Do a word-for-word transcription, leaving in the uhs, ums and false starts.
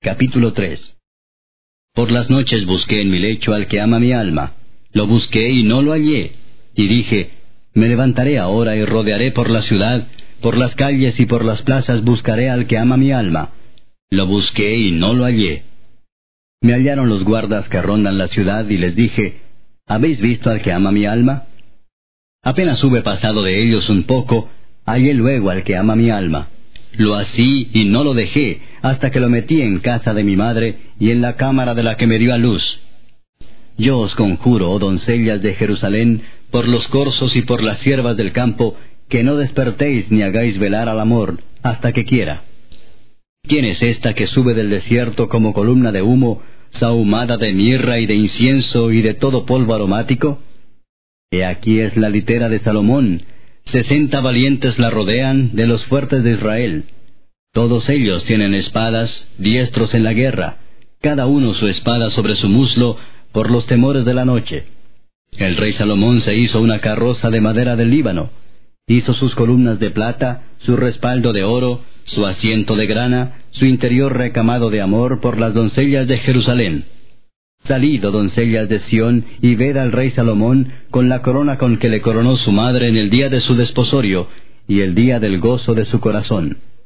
Capítulo tres. Por las noches busqué en mi lecho al que ama mi alma. Lo busqué y no lo hallé. Y dije, me levantaré ahora y rodearé por la ciudad, por las calles y por las plazas buscaré al que ama mi alma. Lo busqué y no lo hallé. Me hallaron los guardas que rondan la ciudad y les dije, ¿habéis visto al que ama mi alma? Apenas hube pasado de ellos un poco, hallé luego al que ama mi alma. Lo así y no lo dejé, hasta que lo metí en casa de mi madre y en la cámara de la que me dio a luz. Yo os conjuro, oh doncellas de Jerusalén, por los corzos y por las siervas del campo, que no despertéis ni hagáis velar al amor, hasta que quiera. ¿Quién es esta que sube del desierto como columna de humo, sahumada de mirra y de incienso y de todo polvo aromático? He aquí es la litera de Salomón. Sesenta valientes la rodean, de los fuertes de Israel. Todos ellos tienen espadas, diestros en la guerra, cada uno su espada sobre su muslo, por los temores de la noche. El rey Salomón se hizo una carroza de madera del Líbano. Hizo sus columnas de plata, su respaldo de oro, su asiento de grana, su interior recamado de amor por las doncellas de Jerusalén. Salid, oh doncellas de Sión, y ved al rey Salomón con la corona con que le coronó su madre en el día de su desposorio y el día del gozo de su corazón.